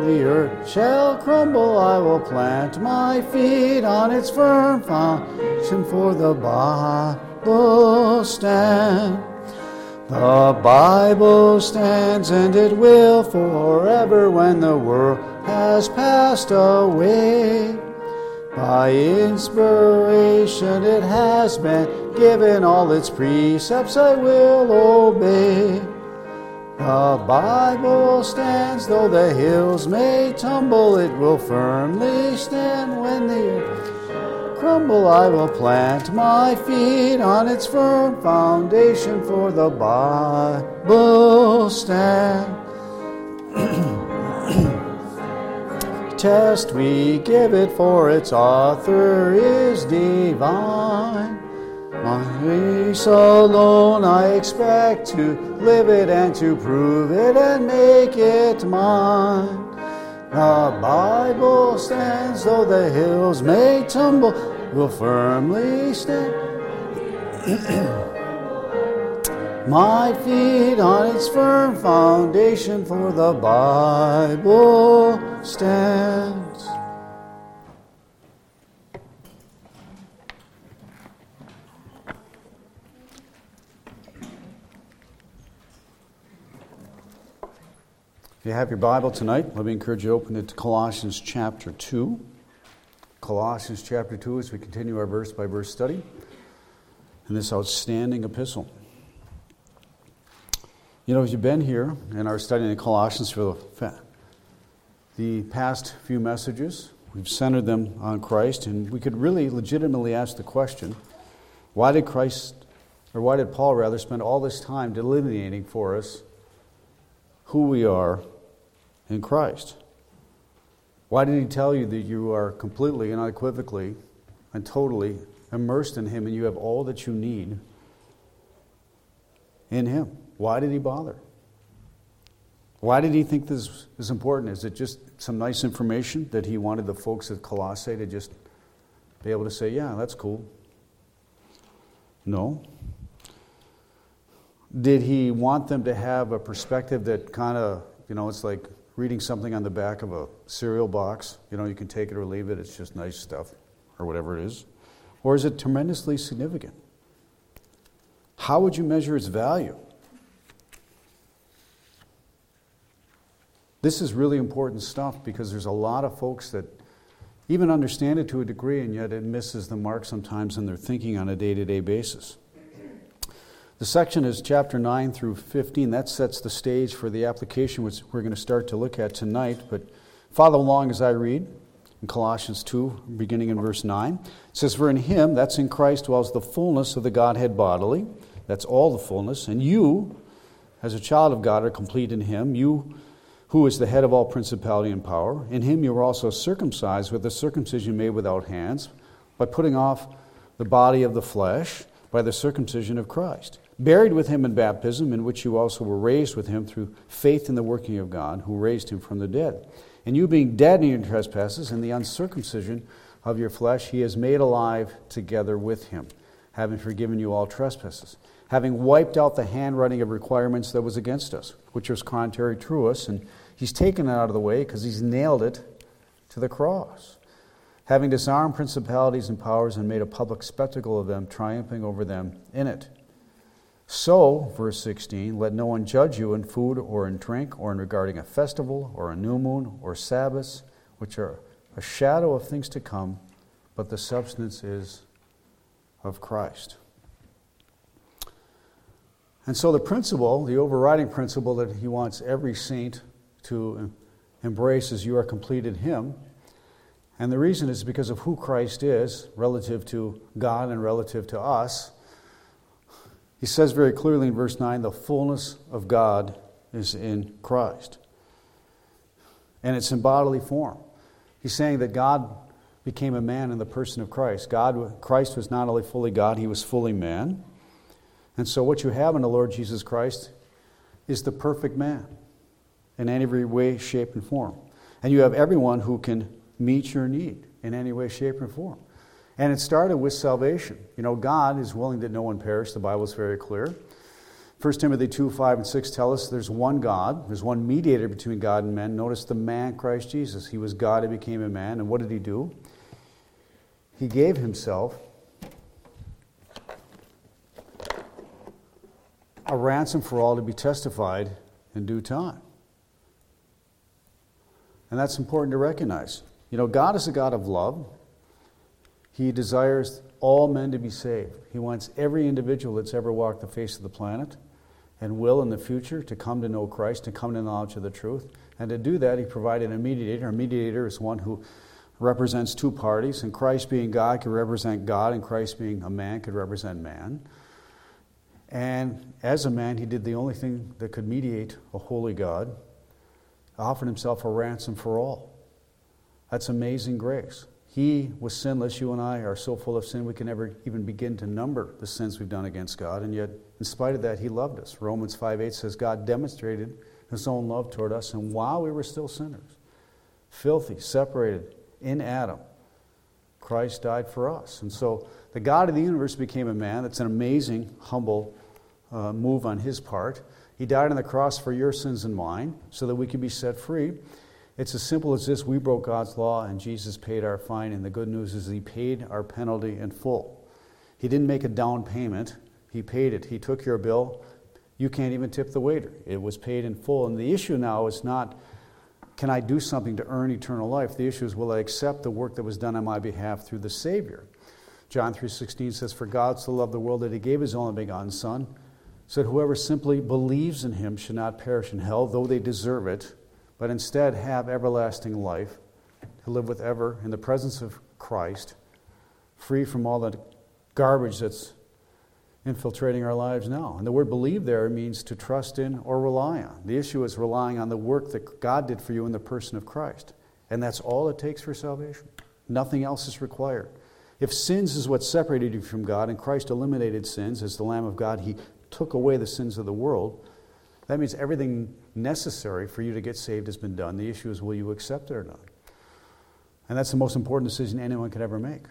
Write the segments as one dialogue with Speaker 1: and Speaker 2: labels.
Speaker 1: the earth shall crumble, I will plant my feet on its firm foundation, for the Bible stands. The Bible stands, and it will forever when the world has passed away. By inspiration it has been given, all its precepts I will obey. The Bible stands, though the hills may tumble, it will firmly stand when the earth crumble. I will plant my feet on its firm foundation, for the Bible stands. Test we give it, for its author is divine. My grace alone I expect to live it and to prove it and make it mine. The Bible stands, though the hills may tumble, will firmly stand. My feet on its firm foundation, for the Bible stands. If you have your Bible tonight, let me encourage you to open it to Colossians chapter 2. Colossians chapter 2 as we continue our verse-by-verse study in this outstanding epistle. You know, as you've been here in our study in Colossians for the past few messages, we've centered them on Christ, and we could really legitimately ask the question, why did Paul spend all this time delineating for us who we are in Christ? Why did he tell you that you are completely and unequivocally and totally immersed in him and you have all that you need in him? Why did he bother? Why did he think this is important? Is it just some nice information that he wanted the folks at Colossae to just be able to say, yeah, that's cool? No. Did he want them to have a perspective that kind of, it's like reading something on the back of a cereal box? You can take it or leave it, it's just nice stuff, or whatever it is. Or is it tremendously significant? How would you measure its value? This is really important stuff because there's a lot of folks that even understand it to a degree, and yet it misses the mark sometimes in their thinking on a day-to-day basis. The section is chapter 9 through 15. That sets the stage for the application, which we're going to start to look at tonight. But follow along as I read in Colossians 2, beginning in verse 9. It says, "For in him," that's in Christ, "dwells the fullness of the Godhead bodily." That's all the fullness. "And you, as a child of God, are complete in him. You, who is the head of all principality and power. In him you were also circumcised with a circumcision made without hands, by putting off the body of the flesh by the circumcision of Christ. Buried with him in baptism, in which you also were raised with him through faith in the working of God, who raised him from the dead. And you being dead in your trespasses and the uncircumcision of your flesh, he has made alive together with him, having forgiven you all trespasses, having wiped out the handwriting of requirements that was against us, which was contrary to us, and he's taken it out of the way because he's nailed it to the cross, having disarmed principalities and powers and made a public spectacle of them, triumphing over them in it. So," verse 16, "let no one judge you in food or in drink or in regarding a festival or a new moon or Sabbaths, which are a shadow of things to come, but the substance is of Christ." And so the principle, the overriding principle that he wants every saint to embrace is you are complete in him. And the reason is because of who Christ is relative to God and relative to us. He says very clearly in verse 9, the fullness of God is in Christ. And it's in bodily form. He's saying that God became a man in the person of Christ. Christ was not only fully God, he was fully man. And so what you have in the Lord Jesus Christ is the perfect man in every way, shape, and form. And you have everyone who can meet your need in any way, shape, or form. And it started with salvation. God is willing that no one perish. The Bible is very clear. 1 Timothy 2, 5 and 6 tell us there's one God, there's one mediator between God and men. Notice the man, Christ Jesus. He was God, he became a man, and what did he do? He gave himself a ransom for all to be testified in due time. And that's important to recognize. You know, God is a God of love. He desires all men to be saved. He wants every individual that's ever walked the face of the planet and will in the future to come to know Christ, to come to knowledge of the truth. And to do that, he provided a mediator. A mediator is one who represents two parties, and Christ being God could represent God, and Christ being a man could represent man. And as a man, he did the only thing that could mediate a holy God, offered himself a ransom for all. That's amazing grace. He was sinless. You and I are so full of sin we can never even begin to number the sins we've done against God. And yet, in spite of that, he loved us. Romans 5:8 says God demonstrated his own love toward us, and while we were still sinners, filthy, separated in Adam, Christ died for us. And so the God of the universe became a man. That's an amazing, humble move on his part. He died on the cross for your sins and mine so that we could be set free. It's as simple as this. We broke God's law and Jesus paid our fine, and the good news is he paid our penalty in full. He didn't make a down payment. He paid it. He took your bill. You can't even tip the waiter. It was paid in full. And the issue now is not, can I do something to earn eternal life? The issue is, will I accept the work that was done on my behalf through the Savior? John 3:16 says, for God so loved the world that he gave his only begotten Son, so that whoever simply believes in him should not perish in hell, though they deserve it, but instead have everlasting life, to live with ever in the presence of Christ, free from all the garbage that's infiltrating our lives now. And the word believe there means to trust in or rely on. The issue is relying on the work that God did for you in the person of Christ. And that's all it takes for salvation. Nothing else is required. If sins is what separated you from God, and Christ eliminated sins as the Lamb of God, he took away the sins of the world, that means everything necessary for you to get saved has been done. The issue is, will you accept it or not? And that's the most important decision anyone could ever make.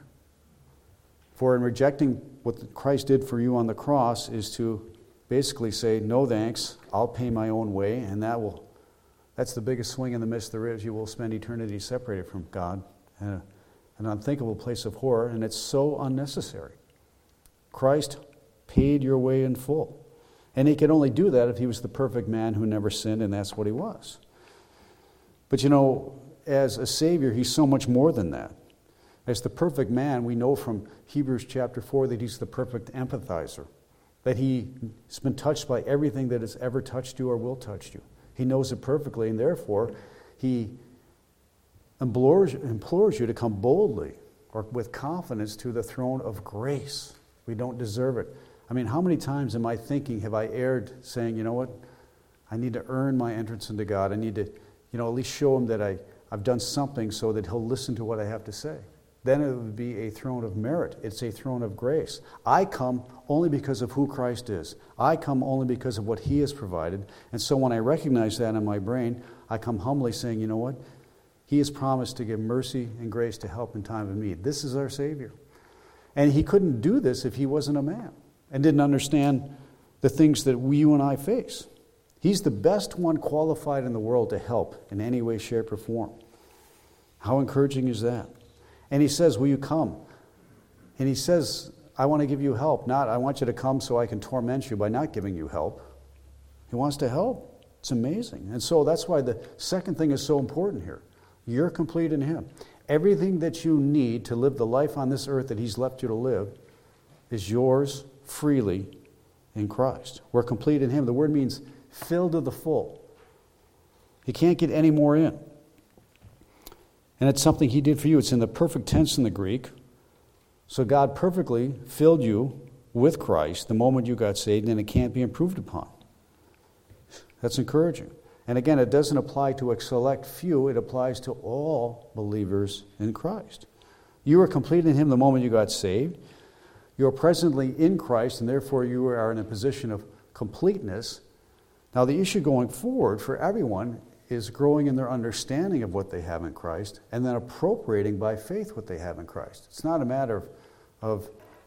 Speaker 1: For in rejecting what Christ did for you on the cross is to basically say, no thanks, I'll pay my own way, and that's the biggest swing and the miss there is. You will spend eternity separated from God in an unthinkable place of horror, and it's so unnecessary. Christ paid your way in full. And he could only do that if he was the perfect man who never sinned, and that's what he was. But you know, as a Savior, he's so much more than that. As the perfect man, we know from Hebrews chapter 4 that he's the perfect empathizer, that he's been touched by everything that has ever touched you or will touch you. He knows it perfectly, and therefore he implores you to come boldly or with confidence to the throne of grace. We don't deserve it. I mean, how many times in my thinking have I erred saying, you know what, I need to earn my entrance into God. I need to, at least show him that I've done something so that he'll listen to what I have to say. Then it would be a throne of merit. It's a throne of grace. I come only because of who Christ is. I come only because of what he has provided. And so when I recognize that in my brain, I come humbly saying, you know what, he has promised to give mercy and grace to help in time of need. This is our Savior. And he couldn't do this if he wasn't a man and didn't understand the things that you and I face. He's the best one qualified in the world to help in any way, shape, or form. How encouraging is that? And he says, will you come? And he says, I want to give you help, not I want you to come so I can torment you by not giving you help. He wants to help. It's amazing. And so that's why the second thing is so important here. You're complete in him. Everything that you need to live the life on this earth that he's left you to live is yours freely in Christ. We're complete in him. The word means filled to the full. You can't get any more in. And it's something he did for you. It's in the perfect tense in the Greek. So God perfectly filled you with Christ the moment you got saved, and it can't be improved upon. That's encouraging. And again, it doesn't apply to a select few. It applies to all believers in Christ. You were complete in him the moment you got saved. You are presently in Christ, and therefore you are in a position of completeness. Now, the issue going forward for everyone is growing in their understanding of what they have in Christ and then appropriating by faith what they have in Christ. It's not a matter of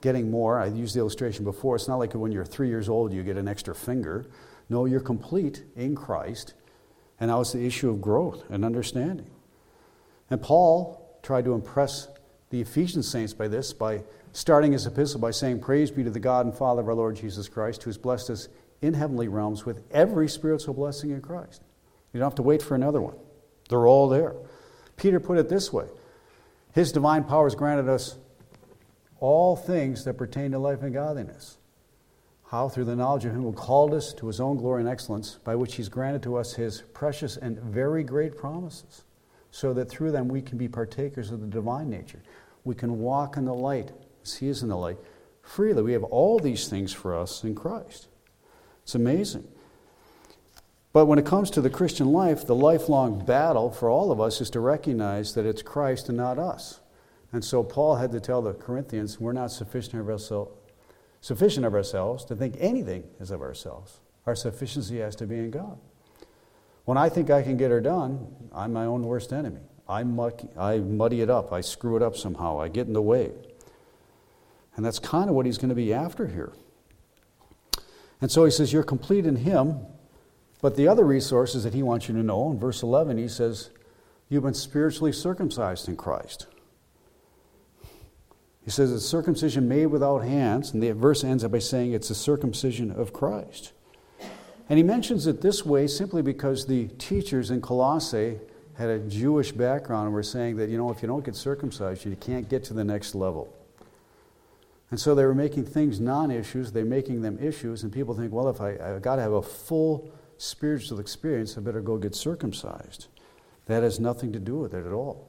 Speaker 1: getting more. I used the illustration before. It's not like when you're 3 years old you get an extra finger. No, you're complete in Christ. And now it's the issue of growth and understanding. And Paul tried to impress the Ephesian saints by this, by starting his epistle by saying, "Praise be to the God and Father of our Lord Jesus Christ, who has blessed us in heavenly realms with every spiritual blessing in Christ." You don't have to wait for another one. They're all there. Peter put it this way: His divine power has granted us all things that pertain to life and godliness. How? Through the knowledge of Him who called us to His own glory and excellence, by which He's granted to us His precious and very great promises, so that through them we can be partakers of the divine nature. We can walk in the light, as He is in the light, freely. We have all these things for us in Christ. It's amazing. But when it comes to the Christian life, the lifelong battle for all of us is to recognize that it's Christ and not us. And so Paul had to tell the Corinthians, we're not sufficient of ourselves to think anything is of ourselves. Our sufficiency has to be in God. When I think I can get her done, I'm my own worst enemy. I muddy it up. I screw it up somehow. I get in the way. And that's kind of what he's going to be after here. And so he says, you're complete in Him. But the other resources that he wants you to know, in verse 11, he says, you've been spiritually circumcised in Christ. He says it's circumcision made without hands, and the verse ends up by saying it's a circumcision of Christ. And he mentions it this way simply because the teachers in Colossae had a Jewish background and were saying that, if you don't get circumcised, you can't get to the next level. And so they were making things non-issues, they're making them issues, and people think, well, if I've got to have a full spiritual experience, I better go get circumcised. That has nothing to do with it at all.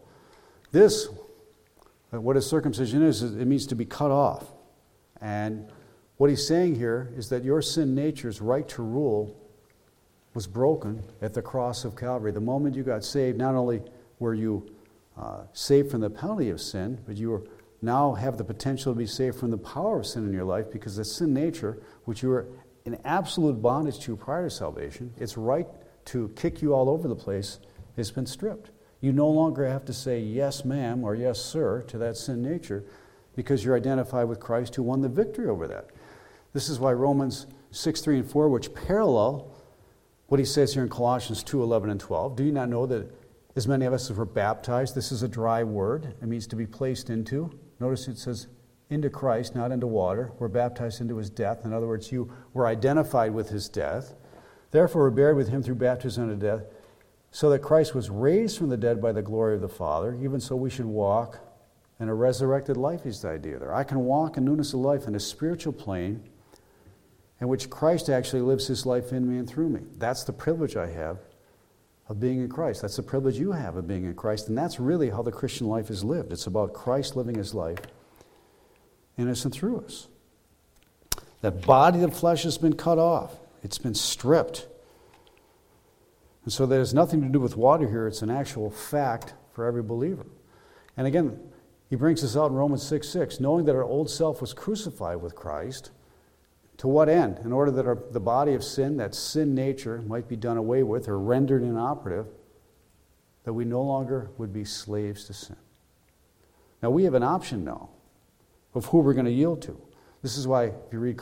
Speaker 1: What a circumcision is, it means to be cut off. And what he's saying here is that your sin nature's right to rule was broken at the cross of Calvary. The moment you got saved, not only were you saved from the penalty of sin, but you now have the potential to be saved from the power of sin in your life, because the sin nature, which you were in absolute bondage to prior to salvation, its right to kick you all over the place, has been stripped. You no longer have to say yes, ma'am, or yes, sir, to that sin nature, because you're identified with Christ who won the victory over that. This is why Romans 6:3 and 4, which parallel what he says here in Colossians 2:11 and 12. Do you not know that as many of us as were baptized, this is a dry word. It means to be placed into. Notice it says into Christ, not into water. We're baptized into His death. In other words, you were identified with His death. Therefore, we're buried with Him through baptism unto death, so that Christ was raised from the dead by the glory of the Father. Even so we should walk in a resurrected life is the idea there. I can walk in newness of life in a spiritual plane in which Christ actually lives His life in me and through me. That's the privilege I have of being in Christ. That's the privilege you have of being in Christ. And that's really how the Christian life is lived. It's about Christ living His life in us and through us. That body of flesh has been cut off. It's been stripped. And so there's nothing to do with water here. It's an actual fact for every believer. And again, he brings this out in Romans 6:6, knowing that our old self was crucified with Christ. To what end? In order that the body of sin, that sin nature, might be done away with or rendered inoperative, that we no longer would be slaves to sin. Now we have an option now of who we're going to yield to. This is why if you read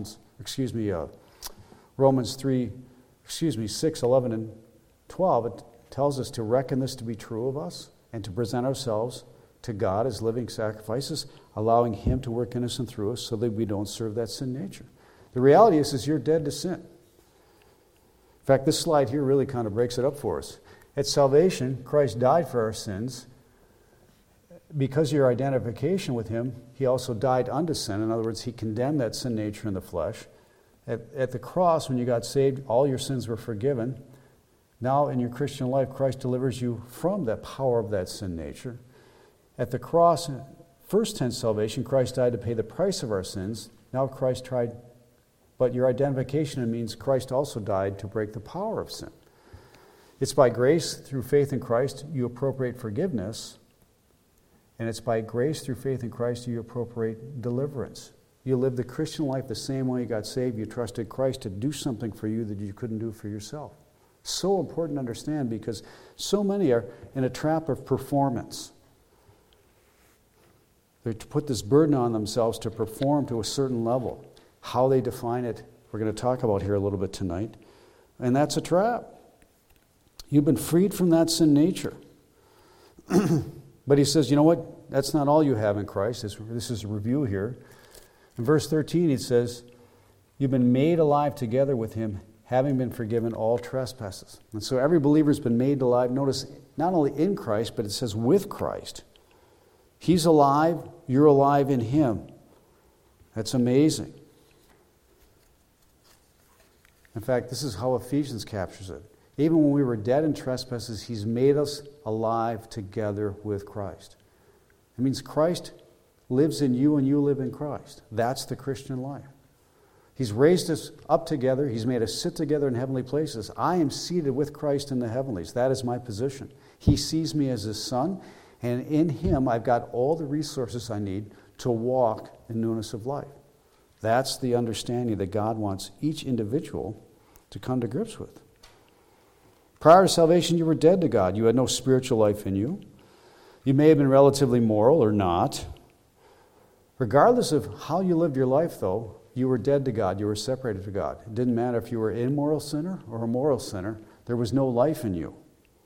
Speaker 1: Romans 6, 11, and 12, it tells us to reckon this to be true of us and to present ourselves to God as living sacrifices, allowing Him to work in us and through us so that we don't serve that sin nature. The reality is you're dead to sin. In fact, this slide here really kind of breaks it up for us. At salvation, Christ died for our sins. Because of your identification with Him, He also died unto sin. In other words, He condemned that sin nature in the flesh. At the cross, when you got saved, all your sins were forgiven. Now, in your Christian life, Christ delivers you from that power of that sin nature. At the cross, first tense salvation, Christ died to pay the price of our sins. Now Christ tried, but your identification means Christ also died to break the power of sin. It's by grace through faith in Christ you appropriate forgiveness, and it's by grace through faith in Christ you appropriate deliverance. You live the Christian life the same way you got saved. You trusted Christ to do something for you that you couldn't do for yourself. So important to understand, because so many are in a trap of performance. They put this burden on themselves to perform to a certain level. How they define it, we're going to talk about here a little bit tonight. And that's a trap. You've been freed from that sin nature. But he says, you know what? That's not all you have in Christ. This is a review here. In verse 13, he says, you've been made alive together with him, having been forgiven all trespasses. And so every believer's been made alive. Notice, not only in Christ, but it says with Christ. He's alive, you're alive in him. That's amazing. In fact, this is how Ephesians captures it. Even when we were dead in trespasses, he's made us alive together with Christ. It means Christ lives in you and you live in Christ. That's the Christian life. He's raised us up together. He's made us sit together in heavenly places. I am seated with Christ in the heavenlies. That is my position. He sees me as his son, and in him I've got all the resources I need to walk in newness of life. That's the understanding that God wants each individual to come to grips with. Prior to salvation, you were dead to God. You had no spiritual life in you. You may have been relatively moral or not. Regardless of how you lived your life, though, you were dead to God. You were separated from God. It didn't matter if you were an immoral sinner or a moral sinner. There was no life in you.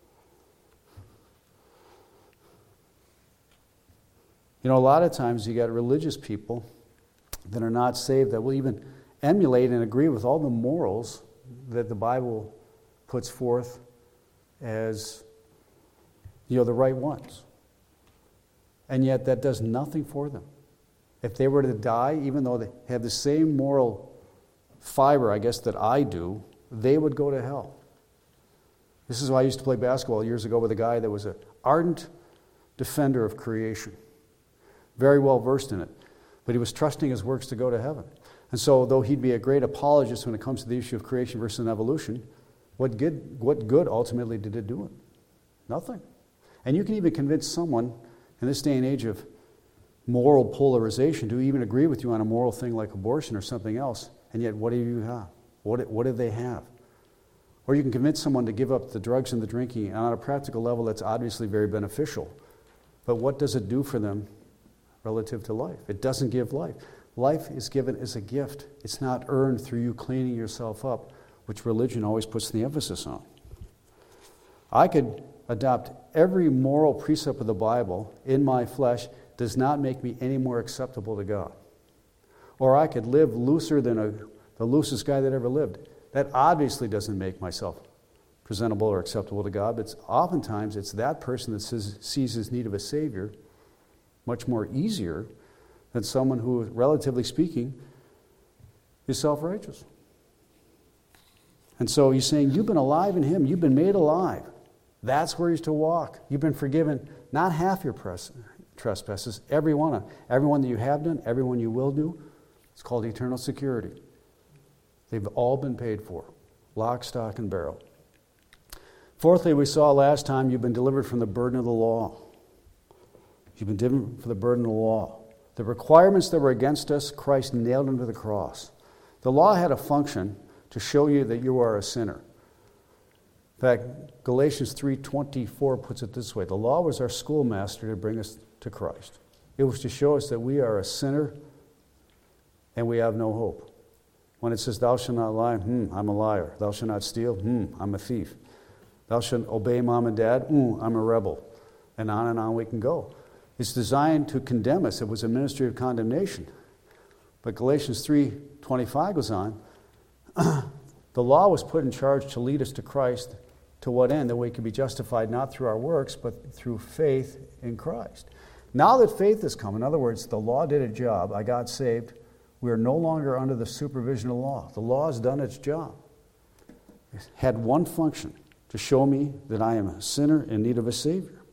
Speaker 1: You know, a lot of times you got religious people that are not saved that will even emulate and agree with all the morals that the Bible puts forth as, the right ones. And yet that does nothing for them. If they were to die, even though they have the same moral fiber, I guess, that I do, they would go to hell. This is why I used to play basketball years ago with a guy that was an ardent defender of creation. Very well versed in it. But he was trusting his works to go to heaven. And so, though he'd be a great apologist when it comes to the issue of creation versus evolution, what good ultimately did it do him? Nothing. And you can even convince someone in this day and age of moral polarization to even agree with you on a moral thing like abortion or something else, and yet what do you have? What do they have? Or you can convince someone to give up the drugs and the drinking, and on a practical level that's obviously very beneficial. But what does it do for them relative to life? It doesn't give life. Life is given as a gift. It's not earned through you cleaning yourself up, which religion always puts the emphasis on. I could adopt every moral precept of the Bible in my flesh, does not make me any more acceptable to God. Or I could live looser than the loosest guy that ever lived. That obviously doesn't make myself presentable or acceptable to God, but oftentimes it's that person that sees his need of a Savior much more easier than someone who, relatively speaking, is self-righteous. And so he's saying, you've been alive in him. You've been made alive. That's where he's to walk. You've been forgiven not half your trespasses, every one that you have done, every one you will do. It's called eternal security. They've all been paid for, lock, stock, and barrel. Fourthly, we saw last time you've been delivered from the burden of the law. You've been delivered from the burden of the law. The requirements that were against us, Christ nailed them to the cross. The law had a function to show you that you are a sinner. In fact, Galatians 3:24 puts it this way. The law was our schoolmaster to bring us to Christ. It was to show us that we are a sinner and we have no hope. When it says, thou shalt not lie, I'm a liar. Thou shalt not steal, I'm a thief. Thou shalt obey mom and dad, I'm a rebel. And on we can go. It's designed to condemn us. It was a ministry of condemnation. But Galatians 3:25 goes on, the law was put in charge to lead us to Christ. To what end? That we can be justified not through our works, but through faith in Christ. Now that faith has come, in other words, the law did a job, I got saved, we are no longer under the supervision of law. The law has done its job. It had one function, to show me that I am a sinner in need of a Savior.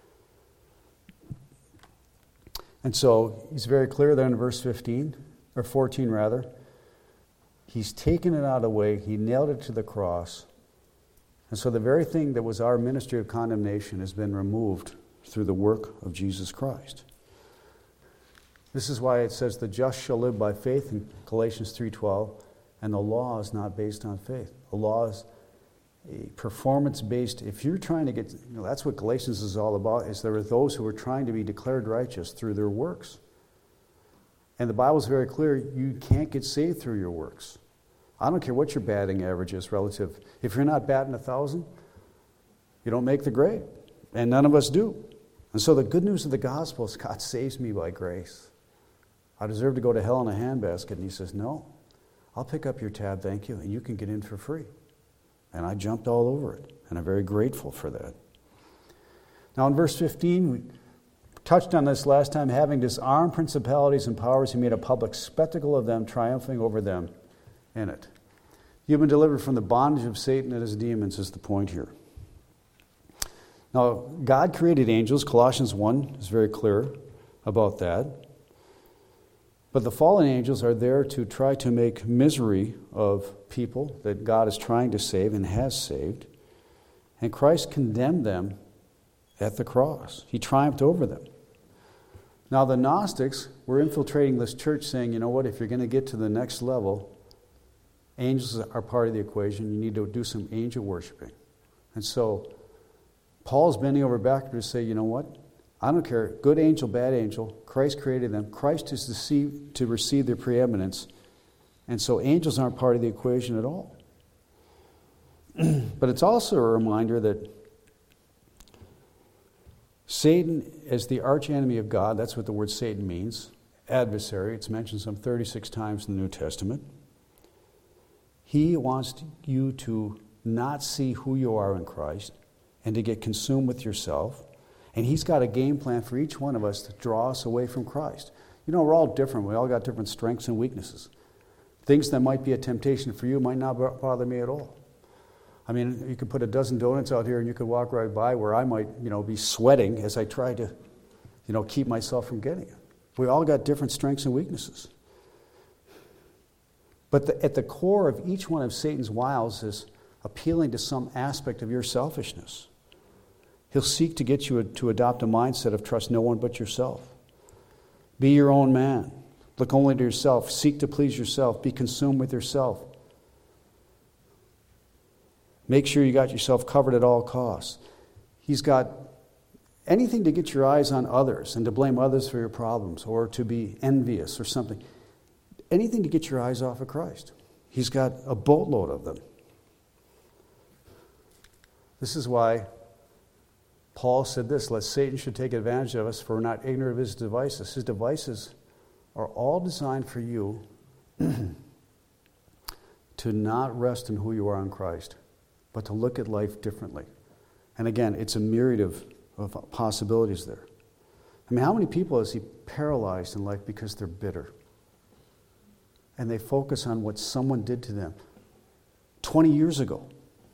Speaker 1: And so he's very clear there in verse 14 rather. He's taken it out of the way, he nailed it to the cross. And so the very thing that was our ministry of condemnation has been removed through the work of Jesus Christ. This is why it says the just shall live by faith in Galatians 3:12, and the law is not based on faith. The law is a performance-based. If you're trying to get, that's what Galatians is all about, is there are those who are trying to be declared righteous through their works. And the Bible's very clear, you can't get saved through your works. I don't care what your batting average is relative. If you're not batting 1,000, you don't make the grade. And none of us do. And so the good news of the gospel is God saves me by grace. I deserve to go to hell in a handbasket. And he says, no, I'll pick up your tab, thank you, and you can get in for free. And I jumped all over it. And I'm very grateful for that. Now in verse 15, we touched on this last time. Having disarmed principalities and powers, he made a public spectacle of them, triumphing over them in it. You've been delivered from the bondage of Satan and his demons is the point here. Now, God created angels. Colossians 1 is very clear about that. But the fallen angels are there to try to make misery of people that God is trying to save and has saved. And Christ condemned them at the cross. He triumphed over them. Now, the Gnostics were infiltrating this church saying, you know what, if you're going to get to the next level, angels are part of the equation. You need to do some angel worshiping. And so Paul's bending over backward to say, you know what? I don't care, good angel, bad angel, Christ created them. Christ is to receive their preeminence. And so angels aren't part of the equation at all. But it's also a reminder that Satan is the archenemy of God. That's what the word Satan means. Adversary. It's mentioned some 36 times in the New Testament. He wants you to not see who you are in Christ and to get consumed with yourself. And he's got a game plan for each one of us to draw us away from Christ. You know, we're all different. We all got different strengths and weaknesses. Things that might be a temptation for you might not bother me at all. I mean, you could put a dozen donuts out here and you could walk right by where I might, be sweating as I try to, keep myself from getting it. We all got different strengths and weaknesses. But at the core of each one of Satan's wiles is appealing to some aspect of your selfishness. He'll seek to get you to adopt a mindset of trust no one but yourself. Be your own man. Look only to yourself. Seek to please yourself. Be consumed with yourself. Make sure you got yourself covered at all costs. He's got anything to get your eyes on others and to blame others for your problems or to be envious or something. Anything to get your eyes off of Christ. He's got a boatload of them. This is why Paul said this, lest Satan should take advantage of us, for we're not ignorant of his devices. His devices are all designed for you to not rest in who you are in Christ, but to look at life differently. And again, it's a myriad of possibilities there. I mean, how many people has he paralyzed in life because they're bitter? And they focus on what someone did to them 20 years ago.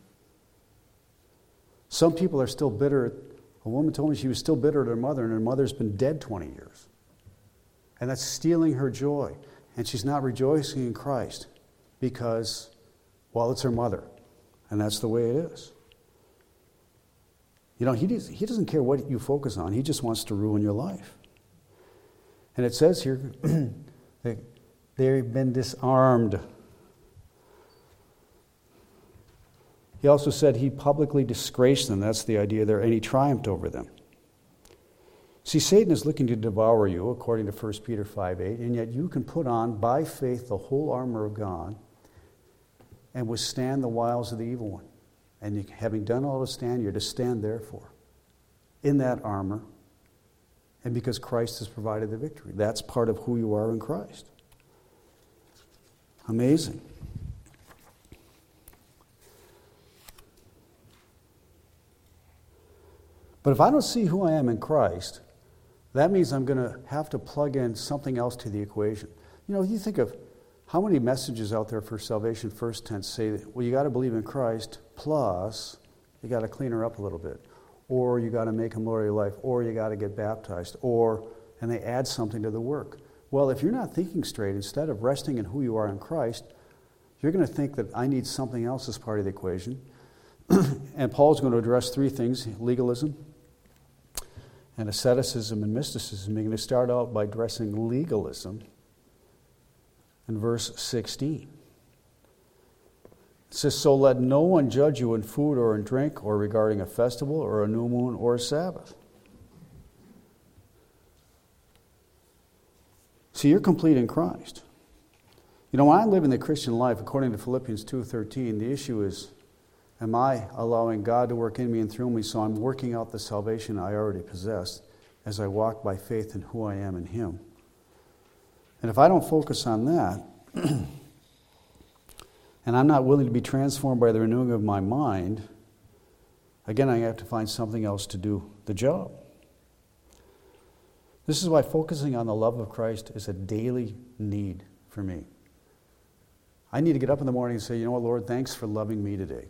Speaker 1: Some people are still bitter. A woman told me she was still bitter at her mother, and her mother's been dead 20 years. And that's stealing her joy. And she's not rejoicing in Christ because, well, it's her mother. And that's the way it is. He doesn't care what you focus on. He just wants to ruin your life. And it says here that they've been disarmed. He also said he publicly disgraced them. That's the idea there. And he triumphed over them. See, Satan is looking to devour you, according to 1 Peter 5:8, and yet you can put on, by faith, the whole armor of God and withstand the wiles of the evil one. And having done all to stand, you're to stand therefore in that armor, and because Christ has provided the victory. That's part of who you are in Christ. Amazing. But if I don't see who I am in Christ, that means I'm going to have to plug in something else to the equation. You think of how many messages out there for salvation first tense say, well, you got to believe in Christ, plus you got to clean her up a little bit, or you got to make him Lord of your life, or you got to get baptized, and they add something to the work. Well, if you're not thinking straight, instead of resting in who you are in Christ, you're going to think that I need something else as part of the equation. And Paul's going to address three things: legalism, and asceticism, and mysticism. You're going to start out by addressing legalism in verse 16. It says, so let no one judge you in food or in drink or regarding a festival or a new moon or a Sabbath. See, you're complete in Christ. You know, when I live in the Christian life, according to Philippians 2:13, the issue is, am I allowing God to work in me and through me so I'm working out the salvation I already possess as I walk by faith in who I am in Him? And if I don't focus on that, and I'm not willing to be transformed by the renewing of my mind, again, I have to find something else to do the job. This is why focusing on the love of Christ is a daily need for me. I need to get up in the morning and say, you know what, Lord, thanks for loving me today.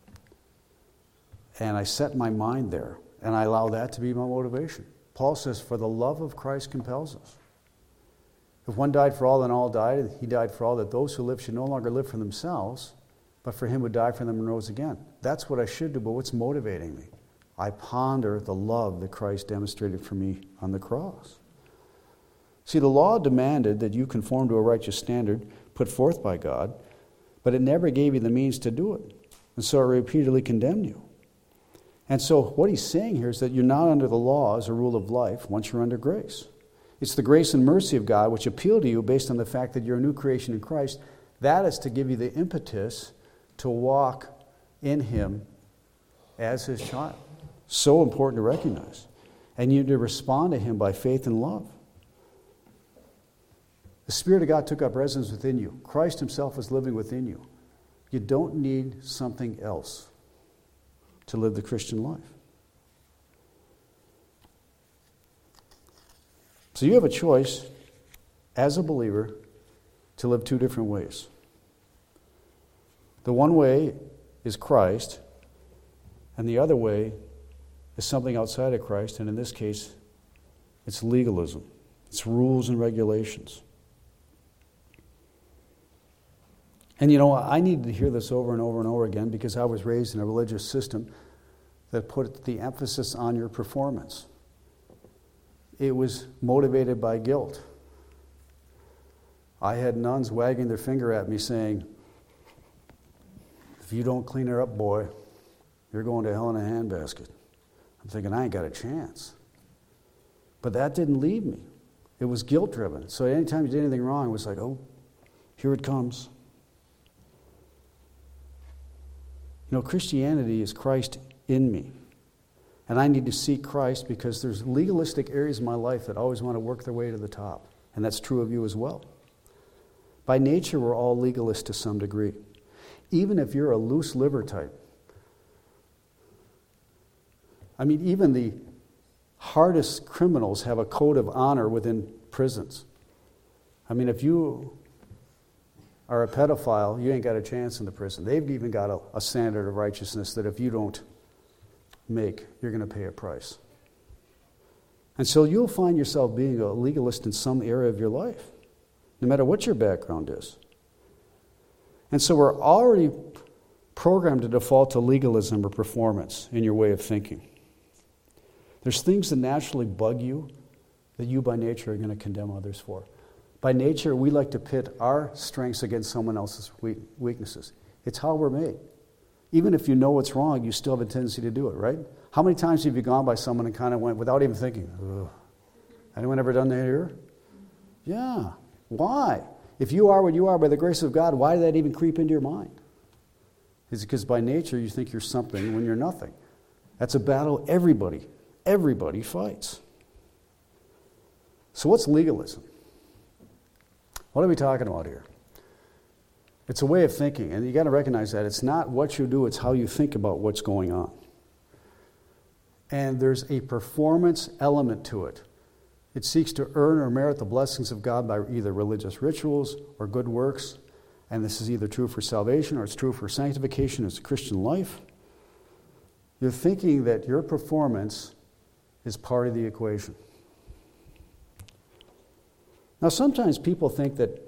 Speaker 1: And I set my mind there, and I allow that to be my motivation. Paul says, for the love of Christ compels us. If one died for all, then all died. He died for all, that those who live should no longer live for themselves, but for Him who died for them and rose again. That's what I should do, but what's motivating me? I ponder the love that Christ demonstrated for me on the cross. See, the law demanded that you conform to a righteous standard put forth by God, but it never gave you the means to do it. And so it repeatedly condemned you. And so what he's saying here is that you're not under the law as a rule of life once you're under grace. It's the grace and mercy of God which appeal to you based on the fact that you're a new creation in Christ. That is to give you the impetus to walk in Him as His child. So important to recognize. And you to respond to Him by faith and love. The Spirit of God took up residence within you. Christ Himself is living within you. You don't need something else to live the Christian life. So you have a choice as a believer to live two different ways. The one way is Christ, and the other way is something outside of Christ, and in this case, it's legalism. It's rules and regulations. And you know, I needed to hear this over and over and over again because I was raised in a religious system that put the emphasis on your performance. It was motivated by guilt. I had nuns wagging their finger at me saying, if you don't clean her up, boy, you're going to hell in a handbasket. I'm thinking, I ain't got a chance. But that didn't lead me. It was guilt-driven. So anytime you did anything wrong, it was like, oh, here it comes. You know, Christianity is Christ in me. And I need to seek Christ because there's legalistic areas in my life that always want to work their way to the top. And that's true of you as well. By nature, we're all legalists to some degree. Even if you're a loose liver type. I mean, even the hardest criminals have a code of honor within prisons. I mean, if you are a pedophile, you ain't got a chance in the prison. They've even got a standard of righteousness that if you don't make, you're going to pay a price. And so you'll find yourself being a legalist in some area of your life, no matter what your background is. And so we're already programmed to default to legalism or performance in your way of thinking. There's things that naturally bug you that you by nature are going to condemn others for. By nature, we like to pit our strengths against someone else's weaknesses. It's how we're made. Even if you know what's wrong, you still have a tendency to do it, right? How many times have you gone by someone and kind of went without even thinking, ugh. Anyone ever done that here? Yeah. Why? If you are what you are by the grace of God, why did that even creep into your mind? It's because by nature you think you're something when you're nothing. That's a battle everybody fights. So what's legalism? What are we talking about here? It's a way of thinking, and you got to recognize that it's not what you do, it's how you think about what's going on. And there's a performance element to it. It seeks to earn or merit the blessings of God by either religious rituals or good works, and this is either true for salvation or it's true for sanctification as a Christian life. You're thinking that your performance is part of the equation. Now, sometimes people think that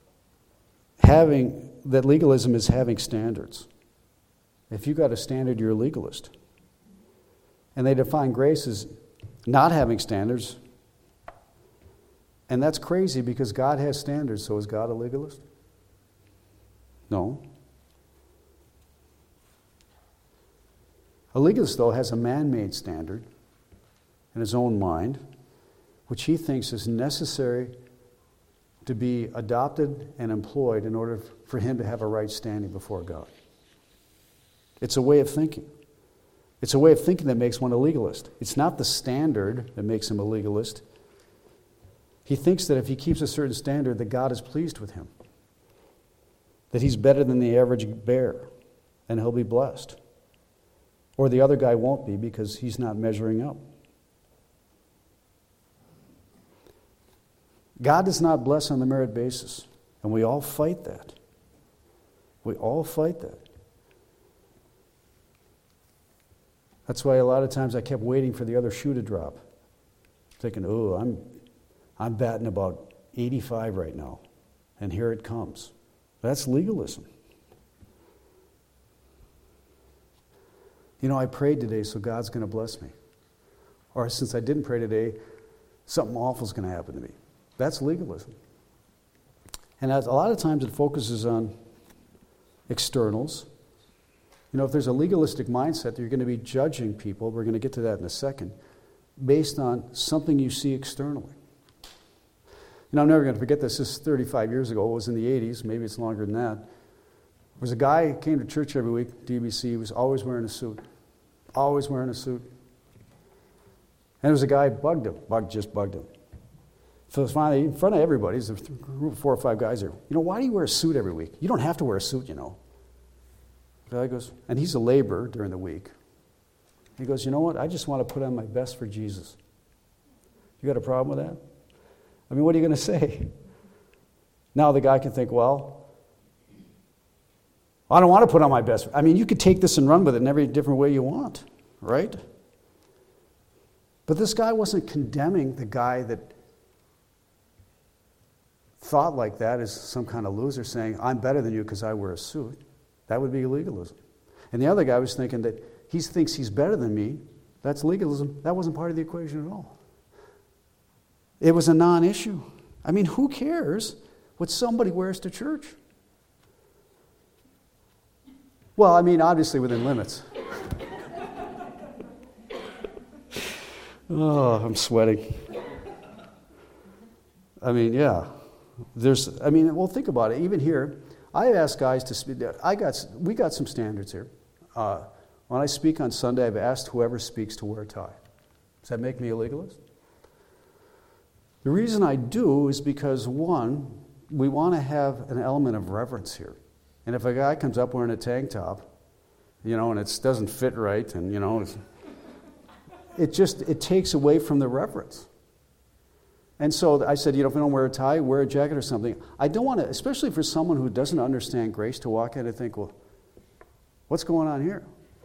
Speaker 1: legalism is having standards. If you've got a standard, you're a legalist. And they define grace as not having standards. And that's crazy because God has standards, so is God a legalist? No. A legalist, though, has a man-made standard in his own mind, which he thinks is necessary to be adopted and employed in order for him to have a right standing before God. It's a way of thinking. It's a way of thinking that makes one a legalist. It's not the standard that makes him a legalist. He thinks that if he keeps a certain standard, that God is pleased with him, that he's better than the average bear, and he'll be blessed. Or the other guy won't be because he's not measuring up. God does not bless on the merit basis, and we all fight that. We all fight that. That's why a lot of times I kept waiting for the other shoe to drop, thinking, oh, I'm batting about 85 right now, and here it comes. That's legalism. You know, I prayed today, so God's going to bless me. Or since I didn't pray today, something awful is going to happen to me. That's legalism. And a lot of times it focuses on externals. You know, if there's a legalistic mindset, you're going to be judging people, we're going to get to that in a second, based on something you see externally. You know, I'm never going to forget this. This is 35 years ago. It was in the 80s. Maybe it's longer than that. There was a guy who came to church every week, DBC. He was always wearing a suit. Always wearing a suit. And there was a guy who just bugged him. So finally, in front of everybody, there's a group of 4 or 5 guys there. You know, why do you wear a suit every week? You don't have to wear a suit, you know. The guy goes, and he's a laborer during the week. He goes, you know what? I just want to put on my best for Jesus. You got a problem with that? I mean, what are you going to say? Now the guy can think, well, I don't want to put on my best. I mean, you could take this and run with it in every different way you want, right? But this guy wasn't condemning the guy that thought like that as some kind of loser, saying, I'm better than you because I wear a suit. That would be legalism. And the other guy was thinking that he thinks he's better than me. That's legalism. That wasn't part of the equation at all. It was a non-issue. I mean, who cares what somebody wears to church? Well, I mean, obviously within limits. Oh, I'm sweating. I mean, yeah. Well, think about it. Even here, I've asked guys to speak. We got some standards here. When I speak on Sunday, I've asked whoever speaks to wear a tie. Does that make me a legalist? The reason I do is because, one, we want to have an element of reverence here. And if a guy comes up wearing a tank top, you know, and it doesn't fit right, and, you know, it takes away from the reverence. And so I said, you know, if you don't wear a tie, wear a jacket or something. I don't want to, especially for someone who doesn't understand grace, to walk in and think, well, what's going on here?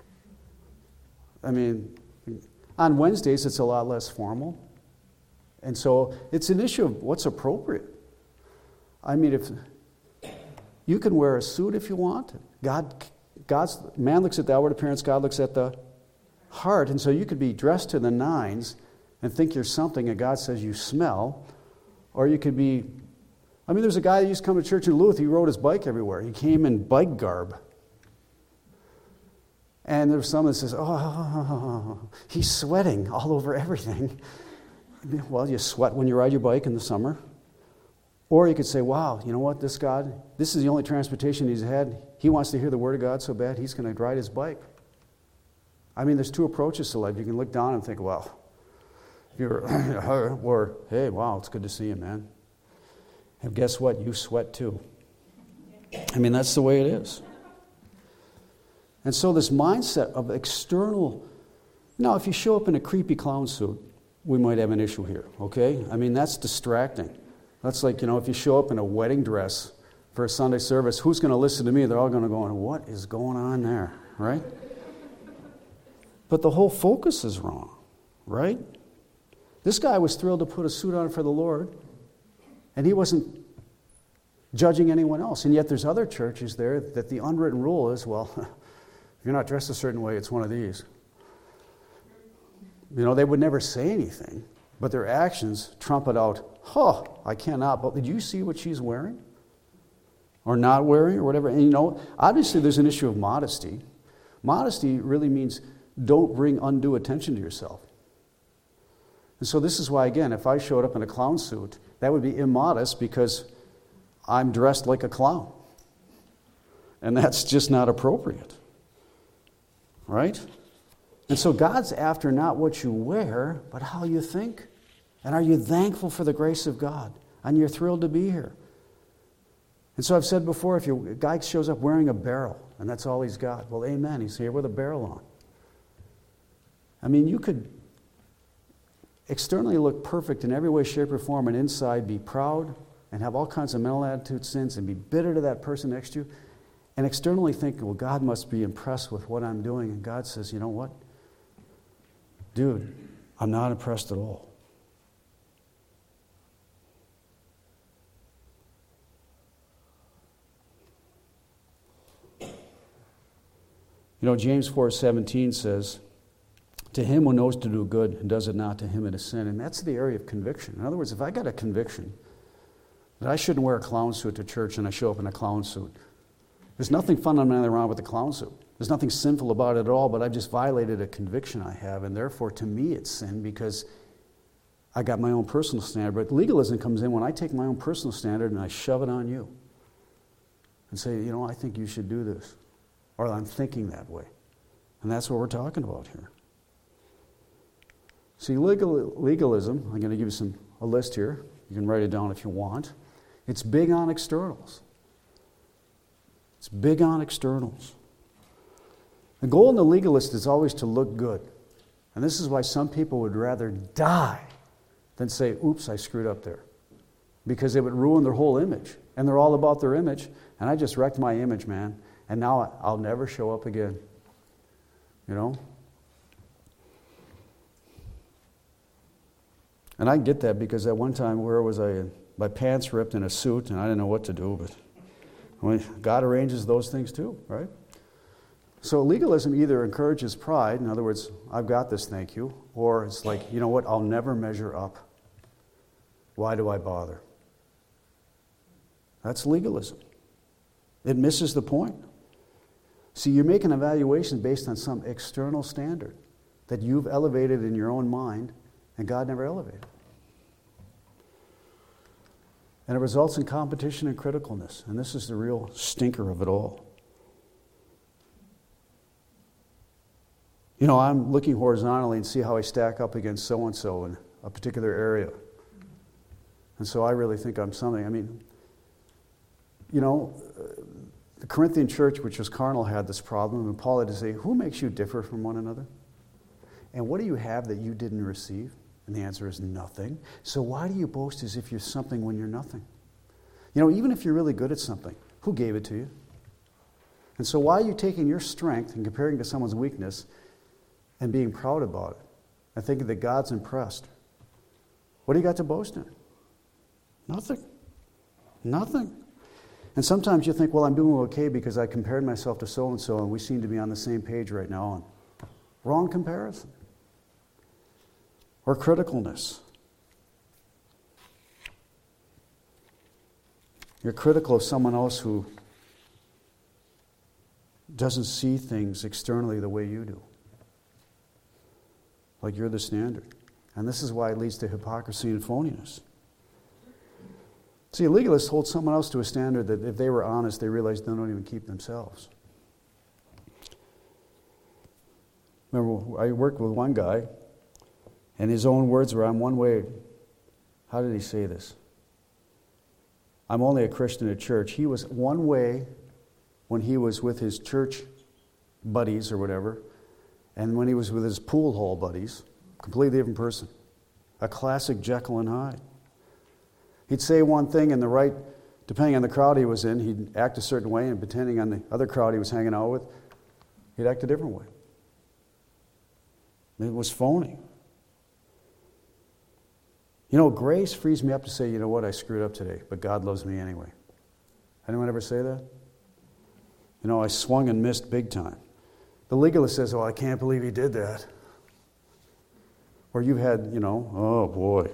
Speaker 1: I mean, on Wednesdays, it's a lot less formal. And so it's an issue of what's appropriate. I mean, if you can wear a suit if you want. Man looks at the outward appearance, God looks at the heart. And so you could be dressed to the nines and think you're something, and God says you smell. Or you could be, I mean, there's a guy that used to come to church in Duluth, he rode his bike everywhere. He came in bike garb. And there's someone that says, oh, he's sweating all over everything. Well, you sweat when you ride your bike in the summer. Or you could say, wow, you know what, this God, this is the only transportation he's had. He wants to hear the word of God so bad, he's going to ride his bike. I mean, there's 2 approaches to life. You can look down and think, well, or, hey, wow, it's good to see you, man. And guess what? You sweat too. I mean, that's the way it is. And so this mindset of external, now if you show up in a creepy clown suit, we might have an issue here, okay? I mean, that's distracting. That's like, you know, if you show up in a wedding dress for a Sunday service, who's going to listen to me? They're all going to go, what is going on there, right? But the whole focus is wrong, right? This guy was thrilled to put a suit on for the Lord, and he wasn't judging anyone else. And yet there's other churches there that the unwritten rule is, well, if you're not dressed a certain way, it's one of these. You know, they would never say anything, but their actions trump it out. I cannot, but did you see what she's wearing? Or not wearing, or whatever. And you know, obviously there's an issue of modesty. Modesty really means don't bring undue attention to yourself. And so this is why, again, if I showed up in a clown suit, that would be immodest because I'm dressed like a clown. And that's just not appropriate. Right? And so God's after not what you wear, but how you think. And are you thankful for the grace of God? And you're thrilled to be here. And so I've said before, if a guy shows up wearing a barrel, and that's all he's got, well, amen, he's here with a barrel on. I mean, you could externally look perfect in every way, shape, or form, and inside be proud and have all kinds of mental attitude sins and be bitter to that person next to you, and externally think, well, God must be impressed with what I'm doing. And God says, you know what? Dude, I'm not impressed at all. You know, James 4:17 says, to him who knows to do good and does it not, to him it is sin. And that's the area of conviction. In other words, if I got a conviction that I shouldn't wear a clown suit to church and I show up in a clown suit, there's nothing fundamentally wrong with the clown suit. There's nothing sinful about it at all, but I've just violated a conviction I have, and therefore to me it's sin because I got my own personal standard. But legalism comes in when I take my own personal standard and I shove it on you and say, you know, I think you should do this. Or I'm thinking that way. And that's what we're talking about here. See, legalism, I'm going to give you a list here. You can write it down if you want. It's big on externals. It's big on externals. The goal in the legalist is always to look good. And this is why some people would rather die than say, oops, I screwed up there. Because it would ruin their whole image. And they're all about their image. And I just wrecked my image, man. And now I'll never show up again. You know? And I get that because at one time, where was I? My pants ripped in a suit and I didn't know what to do. But God arranges those things too, right? So legalism either encourages pride, in other words, I've got this, thank you, or it's like, you know what, I'll never measure up. Why do I bother? That's legalism. It misses the point. See, you're making an evaluation based on some external standard that you've elevated in your own mind, and God never elevated. And it results in competition and criticalness, and this is the real stinker of it all. You know, I'm looking horizontally and see how I stack up against so-and-so in a particular area. And so I really think I'm something. I mean, you know, the Corinthian church, which was carnal, had this problem, and Paul had to say, who makes you differ from one another? And what do you have that you didn't receive? And the answer is nothing. So why do you boast as if you're something when you're nothing? You know, even if you're really good at something, who gave it to you? And so why are you taking your strength and comparing to someone's weakness and being proud about it and thinking that God's impressed? What do you got to boast in? Nothing. Nothing. And sometimes you think, well, I'm doing okay because I compared myself to so-and-so and we seem to be on the same page right now. And wrong comparison. Or criticalness. You're critical of someone else who doesn't see things externally the way you do. Like you're the standard. And this is why it leads to hypocrisy and phoniness. See, a legalist holds someone else to a standard that if they were honest, they realize they don't even keep themselves. Remember, I worked with one guy, and his own words were, I'm one way. How did he say this? I'm only a Christian at church. He was one way when he was with his church buddies or whatever, and when he was with his pool hall buddies, completely different person. A classic Jekyll and Hyde. He'd say one thing in the right, depending on the crowd he was in, he'd act a certain way, and depending on the other crowd he was hanging out with, he'd act a different way. It was phony. You know, grace frees me up to say, you know what, I screwed up today, but God loves me anyway. Anyone ever say that? You know, I swung and missed big time. The legalist says, oh, I can't believe he did that. Or you've had, you know, oh boy.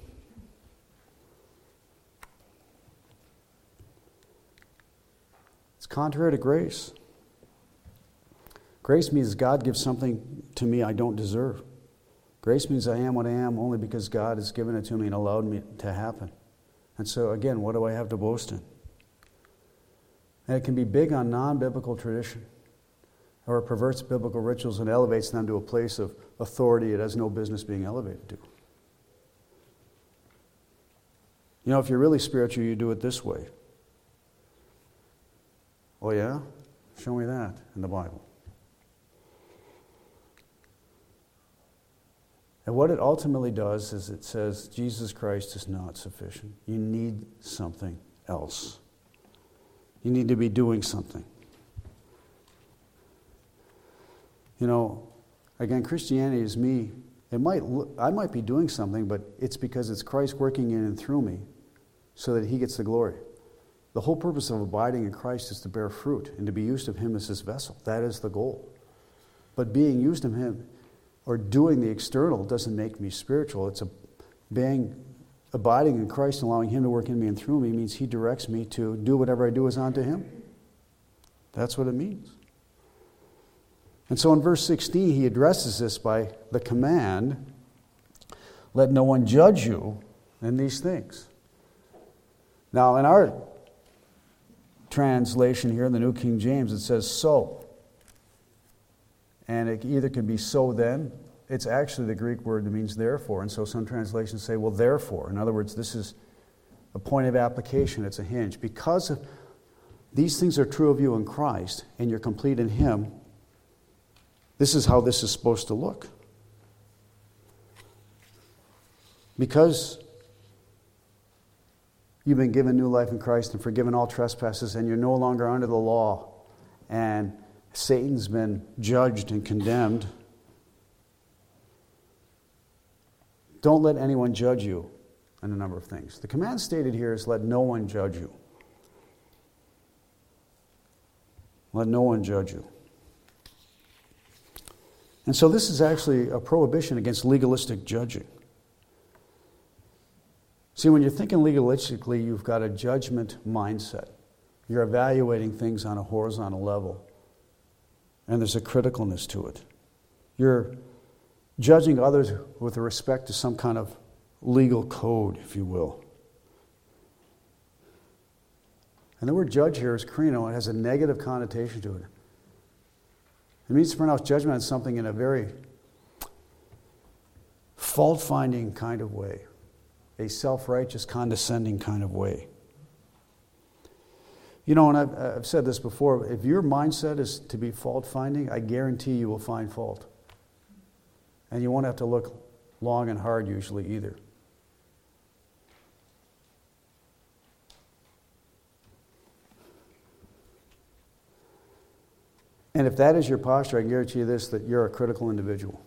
Speaker 1: It's contrary to grace. Grace means God gives something to me I don't deserve. Grace means I am what I am only because God has given it to me and allowed me to happen. And so again, what do I have to boast in? And it can be big on non-biblical tradition, or it perverts biblical rituals and elevates them to a place of authority it has no business being elevated to. You know, if you're really spiritual, you do it this way. Oh yeah? Show me that in the Bible. And what it ultimately does is it says Jesus Christ is not sufficient. You need something else. You need to be doing something. You know, again, Christianity is me. I might be doing something, but it's because it's Christ working in and through me so that he gets the glory. The whole purpose of abiding in Christ is to bear fruit and to be used of him as his vessel. That is the goal. But being used of him or doing the external doesn't make me spiritual. It's abiding in Christ and allowing him to work in me and through me means he directs me to do whatever I do is unto him. That's what it means. And so in verse 16, he addresses this by the command, let no one judge you in these things. Now, in our translation here in the New King James, it says so. And it either can be so then. It's actually the Greek word that means therefore. And so some translations say, well, therefore. In other words, this is a point of application. It's a hinge. Because these things are true of you in Christ and you're complete in him, this is how this is supposed to look. Because you've been given new life in Christ and forgiven all trespasses and you're no longer under the law and Satan's been judged and condemned, don't let anyone judge you on a number of things. The command stated here is let no one judge you. Let no one judge you. And so this is actually a prohibition against legalistic judging. See, when you're thinking legalistically, you've got a judgment mindset. You're evaluating things on a horizontal level. And there's a criticalness to it. You're judging others with respect to some kind of legal code, if you will. And the word judge here is krino. It has a negative connotation to it. It means to pronounce judgment on something in a very fault-finding kind of way, a self-righteous, condescending kind of way. You know, and I've said this before, if your mindset is to be fault-finding, I guarantee you will find fault. And you won't have to look long and hard usually either. And if that is your posture, I guarantee you this, that you're a critical individual.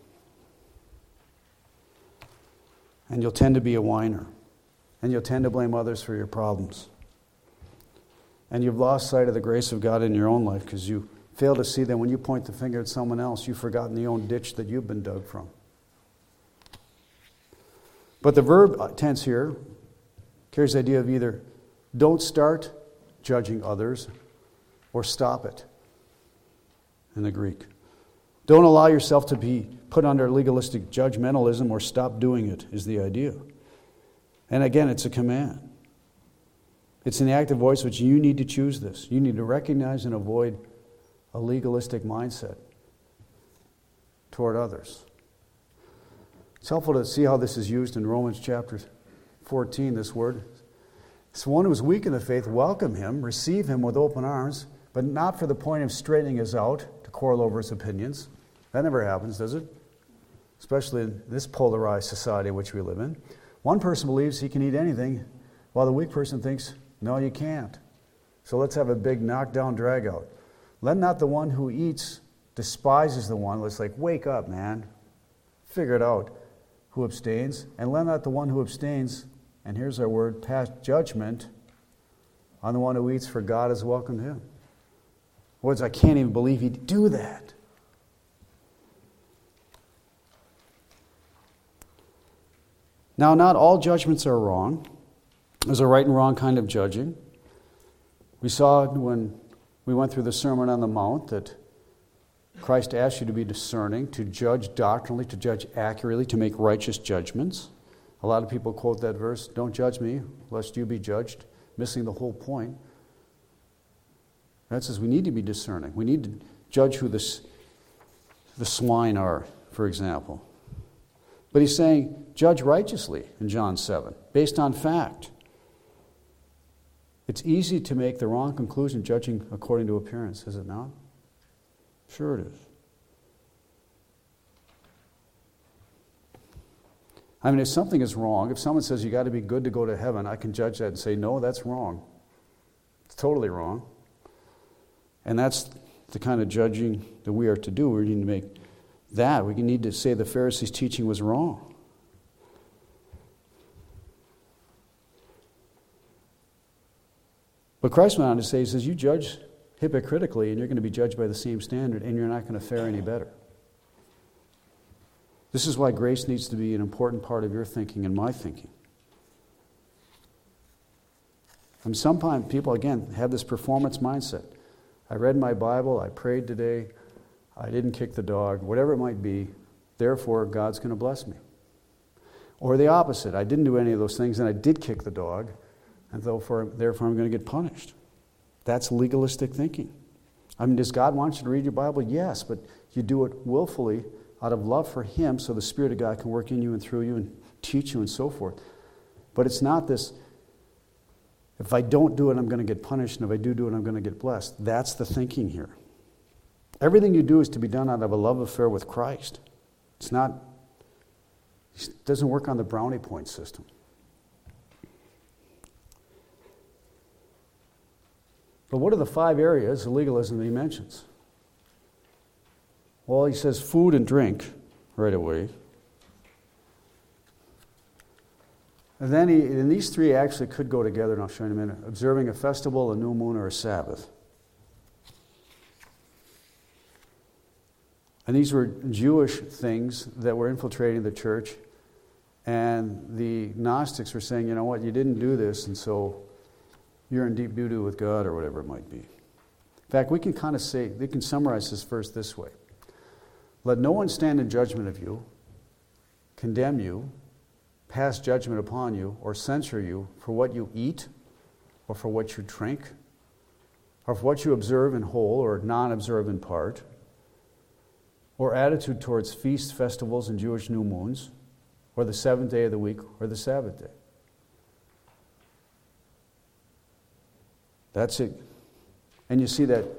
Speaker 1: And you'll tend to be a whiner. And you'll tend to blame others for your problems. And you've lost sight of the grace of God in your own life because you fail to see that when you point the finger at someone else, you've forgotten the own ditch that you've been dug from. But the verb tense here carries the idea of either don't start judging others or stop it in the Greek. Don't allow yourself to be put under legalistic judgmentalism or stop doing it is the idea. And again, it's a command. It's an active voice which you need to choose this. You need to recognize and avoid a legalistic mindset toward others. It's helpful to see how this is used in Romans chapter 14, this word. So one who is weak in the faith, welcome him, receive him with open arms, but not for the point of straightening us out to quarrel over his opinions. That never happens, does it? Especially in this polarized society in which we live in. One person believes he can eat anything, while the weak person thinks, no, you can't. So let's have a big knockdown, drag out. Let not the one who eats despises the one. Let's wake up, man. Figure it out. Who abstains. And let not the one who abstains, and here's our word, pass judgment on the one who eats, for God has welcomed him. In other words, I can't even believe he'd do that. Now, not all judgments are wrong. There's a right and wrong kind of judging. We saw when we went through the Sermon on the Mount that Christ asks you to be discerning, to judge doctrinally, to judge accurately, to make righteous judgments. A lot of people quote that verse, don't judge me, lest you be judged, missing the whole point. That says we need to be discerning. We need to judge who the swine are, for example. But he's saying, judge righteously in John 7, based on fact. It's easy to make the wrong conclusion judging according to appearance, is it not? Sure it is. I mean, if something is wrong, if someone says you got to be good to go to heaven, I can judge that and say, no, that's wrong. It's totally wrong. And that's the kind of judging that we are to do. We need to make that. We need to say the Pharisees' teaching was wrong. But Christ went on to say, he says, you judge hypocritically, and you're going to be judged by the same standard, and you're not going to fare any better. This is why grace needs to be an important part of your thinking and my thinking. I mean, sometimes people, again, have this performance mindset. I read my Bible, I prayed today, I didn't kick the dog, whatever it might be, therefore God's going to bless me. Or the opposite, I didn't do any of those things and I did kick the dog, and therefore I'm going to get punished. That's legalistic thinking. I mean, does God want you to read your Bible? Yes, but you do it willfully out of love for Him so the Spirit of God can work in you and through you and teach you and so forth. But it's not this, if I don't do it, I'm going to get punished, and if I do it, I'm going to get blessed. That's the thinking here. Everything you do is to be done out of a love affair with Christ. It doesn't work on the brownie point system. But what are the 5 areas of legalism that he mentions? Well, he says food and drink right away. And then and these 3 actually could go together, and I'll show you in a minute. Observing a festival, a new moon, or a Sabbath. And these were Jewish things that were infiltrating the church. And the Gnostics were saying, you know what, you didn't do this, and so you're in deep doo-doo with God, or whatever it might be. In fact, we can kind of say, they can summarize this verse this way. Let no one stand in judgment of you, condemn you, pass judgment upon you, or censure you for what you eat, or for what you drink, or for what you observe in whole or non-observe in part, or attitude towards feasts, festivals, and Jewish new moons, or the 7th day of the week, or the Sabbath day. That's it. And you see that,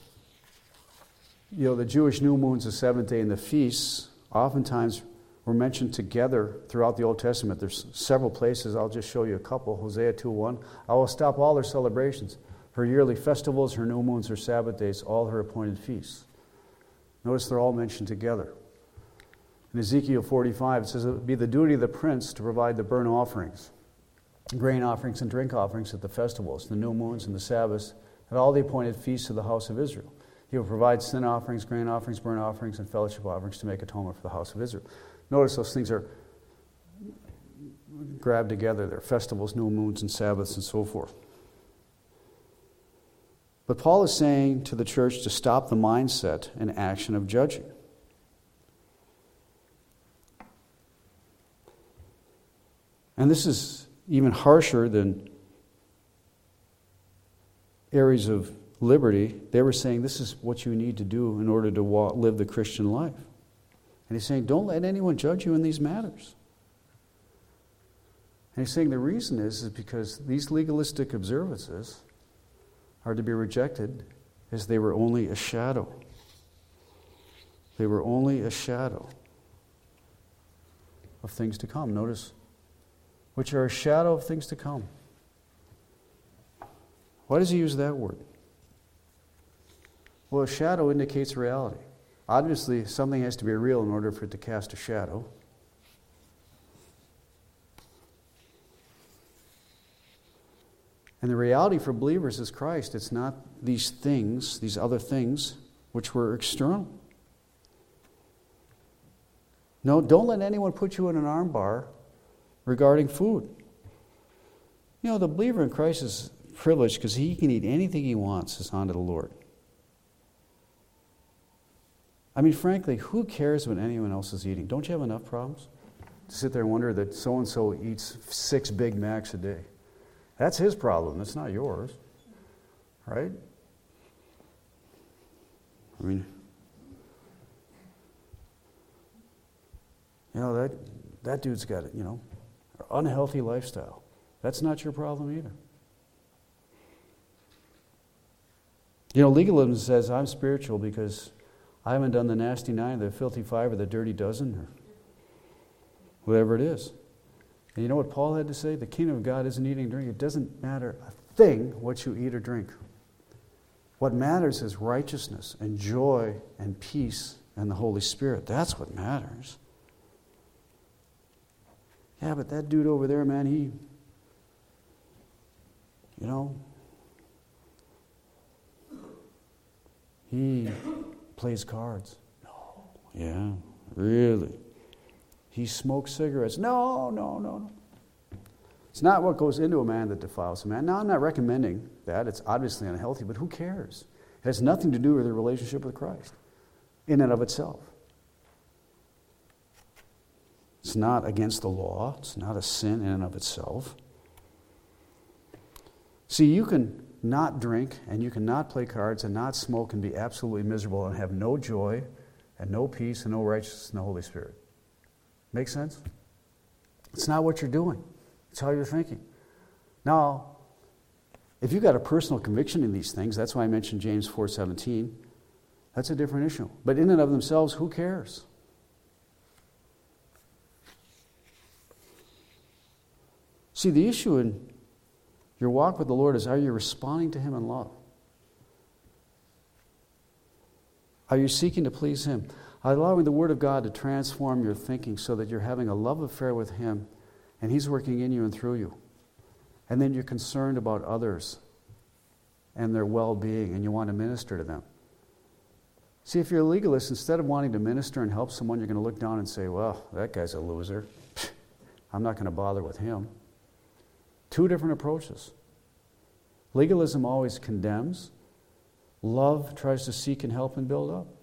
Speaker 1: the Jewish new moons, the 7th day, and the feasts oftentimes were mentioned together throughout the Old Testament. There's several places. I'll just show you a couple. Hosea 2:1. I will stop all their celebrations, her yearly festivals, her new moons, her Sabbath days, all her appointed feasts. Notice they're all mentioned together. In Ezekiel 45, it says it would be the duty of the prince to provide the burnt offerings, grain offerings and drink offerings at the festivals, the new moons and the Sabbaths, at all the appointed feasts of the house of Israel. He will provide sin offerings, grain offerings, burnt offerings, and fellowship offerings to make atonement for the house of Israel. Notice those things are grabbed together. They're festivals, new moons, and Sabbaths, and so forth. But Paul is saying to the church to stop the mindset and action of judging. And this is even harsher than areas of liberty. They were saying this is what you need to do in order to live the Christian life. And he's saying, don't let anyone judge you in these matters. And he's saying the reason is because these legalistic observances are to be rejected as they were only a shadow. They were only a shadow of things to come. Notice, which are a shadow of things to come. Why does he use that word? Well, a shadow indicates reality. Obviously, something has to be real in order for it to cast a shadow. And the reality for believers is Christ. It's not these things, these other things, which were external. No, don't let anyone put you in an armbar regarding food. The believer in Christ is privileged because he can eat anything he wants as unto the Lord. I mean, frankly, who cares what anyone else is eating? Don't you have enough problems to sit there and wonder that so-and-so eats 6 Big Macs a day? That's his problem. It's not yours. Right? I mean, that dude's got it, unhealthy lifestyle. That's not your problem either. Legalism says I'm spiritual because I haven't done the nasty 9, the filthy 5, or the dirty dozen, or whatever it is. And you know what Paul had to say? The kingdom of God isn't eating and drinking. It doesn't matter a thing what you eat or drink. What matters is righteousness and joy and peace and the Holy Spirit. That's what matters. Yeah, but that dude over there, man, he plays cards. No. Yeah, really. He smokes cigarettes. No. It's not what goes into a man that defiles a man. Now, I'm not recommending that. It's obviously unhealthy, but who cares? It has nothing to do with their relationship with Christ in and of itself. It's not against the law. It's not a sin in and of itself. See, you can not drink and you can not play cards and not smoke and be absolutely miserable and have no joy and no peace and no righteousness in the Holy Spirit. Make sense? It's not what you're doing. It's how you're thinking. Now, if you've got a personal conviction in these things, that's why I mentioned James 4:17, that's a different issue. But in and of themselves, who cares? See, the issue in your walk with the Lord is, are you responding to Him in love? Are you seeking to please Him? Allowing the Word of God to transform your thinking so that you're having a love affair with Him and He's working in you and through you. And then you're concerned about others and their well-being and you want to minister to them. See, if you're a legalist, instead of wanting to minister and help someone, you're going to look down and say, well, that guy's a loser. I'm not going to bother with him. 2 different approaches. Legalism always condemns. Love tries to seek and help and build up.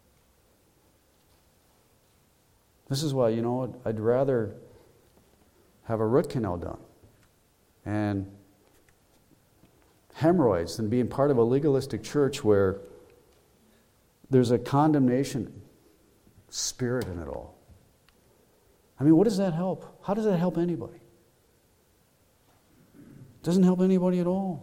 Speaker 1: This is why, I'd rather have a root canal done and hemorrhoids than being part of a legalistic church where there's a condemnation spirit in it all. I mean, what does that help? How does that help anybody? It doesn't help anybody at all.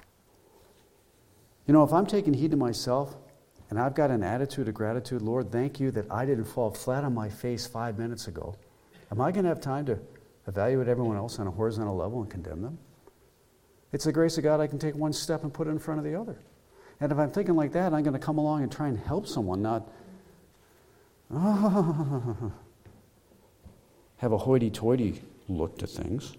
Speaker 1: If I'm taking heed to myself and I've got an attitude of gratitude, Lord, thank you that I didn't fall flat on my face 5 minutes ago. Am I going to have time to evaluate everyone else on a horizontal level and condemn them? It's the grace of God I can take one step and put it in front of the other. And if I'm thinking like that, I'm going to come along and try and help someone, not have a hoity-toity look to things.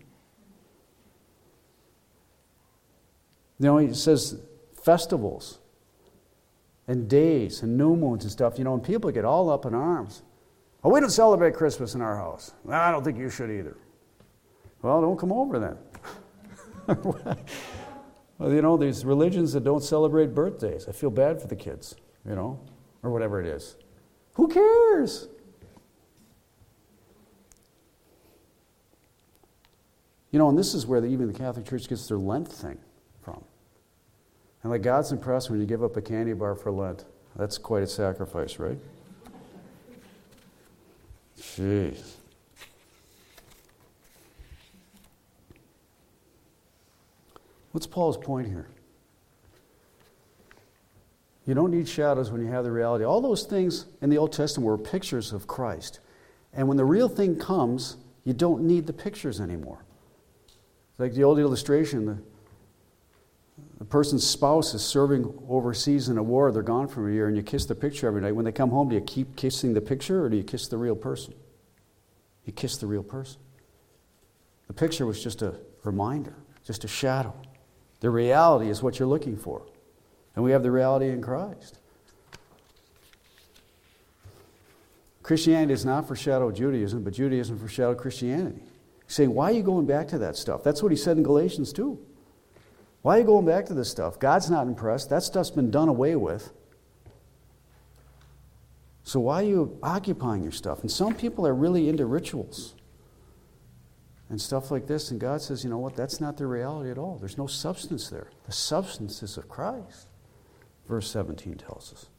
Speaker 1: He says festivals and days and new moons and stuff, and people get all up in arms. Oh, we don't celebrate Christmas in our house. Well, I don't think you should either. Well, don't come over then. Well, there's religions that don't celebrate birthdays. I feel bad for the kids, or whatever it is. Who cares? And this is where even the Catholic Church gets their Lent thing from. And God's impressed when you give up a candy bar for Lent. That's quite a sacrifice, right? Jeez. What's Paul's point here? You don't need shadows when you have the reality. All those things in the Old Testament were pictures of Christ. And when the real thing comes, you don't need the pictures anymore. Like the old illustration, the person's spouse is serving overseas in a war, they're gone for a year, and you kiss the picture every night. When they come home, do you keep kissing the picture or do you kiss the real person? You kiss the real person. The picture was just a reminder, just a shadow. The reality is what you're looking for. And we have the reality in Christ. Christianity is not for shadow Judaism, but Judaism for shadow Christianity. He's saying, why are you going back to that stuff? That's what he said in Galatians 2. Why are you going back to this stuff? God's not impressed. That stuff's been done away with. So why are you occupying your stuff? And some people are really into rituals and stuff like this. And God says, you know what? That's not the reality at all. There's no substance there. The substance is of Christ. Verse 17 tells us.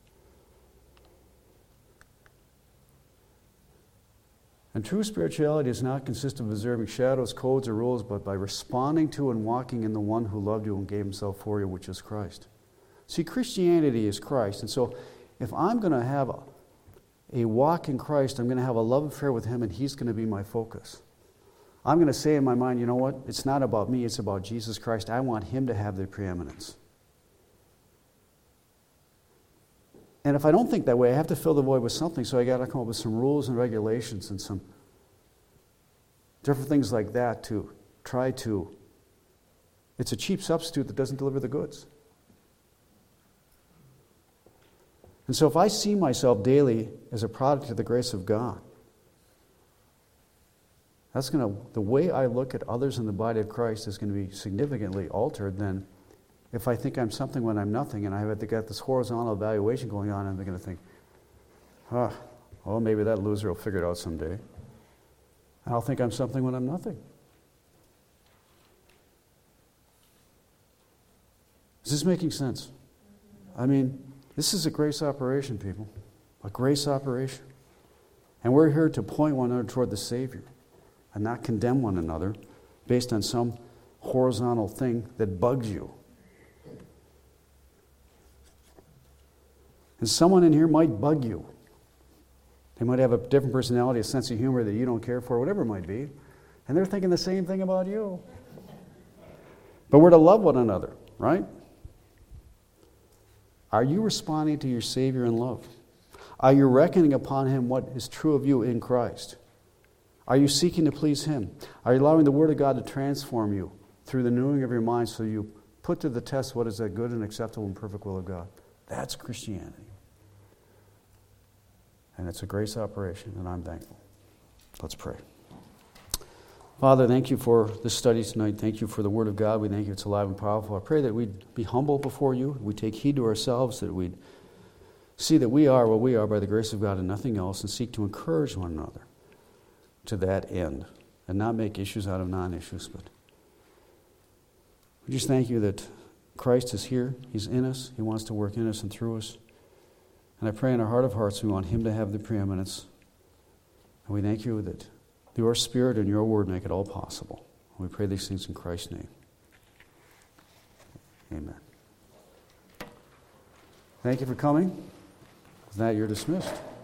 Speaker 1: And true spirituality does not consist of observing shadows, codes, or rules, but by responding to and walking in the one who loved you and gave himself for you, which is Christ. See, Christianity is Christ. And so if I'm going to have a walk in Christ, I'm going to have a love affair with him, and he's going to be my focus. I'm going to say in my mind, you know what? It's not about me, it's about Jesus Christ. I want him to have the preeminence. And if I don't think that way, I have to fill the void with something, so I got to come up with some rules and regulations and some different things like that to try to. It's a cheap substitute that doesn't deliver the goods. And so if I see myself daily as a product of the grace of God, the way I look at others in the body of Christ is going to be significantly altered than if I think I'm something when I'm nothing, and I have got this horizontal evaluation going on, and they're going to think, well, maybe that loser will figure it out someday. And I'll think I'm something when I'm nothing. Is this making sense? I mean, this is a grace operation, people. A grace operation. And we're here to point one another toward the Savior and not condemn one another based on some horizontal thing that bugs you. And someone in here might bug you. They might have a different personality, a sense of humor that you don't care for, whatever it might be. And they're thinking the same thing about you. But we're to love one another, right? Are you responding to your Savior in love? Are you reckoning upon him what is true of you in Christ? Are you seeking to please him? Are you allowing the Word of God to transform you through the renewing of your mind so you put to the test what is that good and acceptable and perfect will of God? That's Christianity. And it's a grace operation, and I'm thankful. Let's pray. Father, thank you for this study tonight. Thank you for the Word of God. We thank you it's alive and powerful. I pray that we'd be humble before you. We take heed to ourselves, that we'd see that we are what we are by the grace of God and nothing else, and seek to encourage one another to that end, and not make issues out of non-issues. But we just thank you that Christ is here. He's in us. He wants to work in us and through us. And I pray in our heart of hearts we want him to have the preeminence. And we thank you that your Spirit and your Word make it all possible. We pray these things in Christ's name. Amen. Thank you for coming. With that, you're dismissed.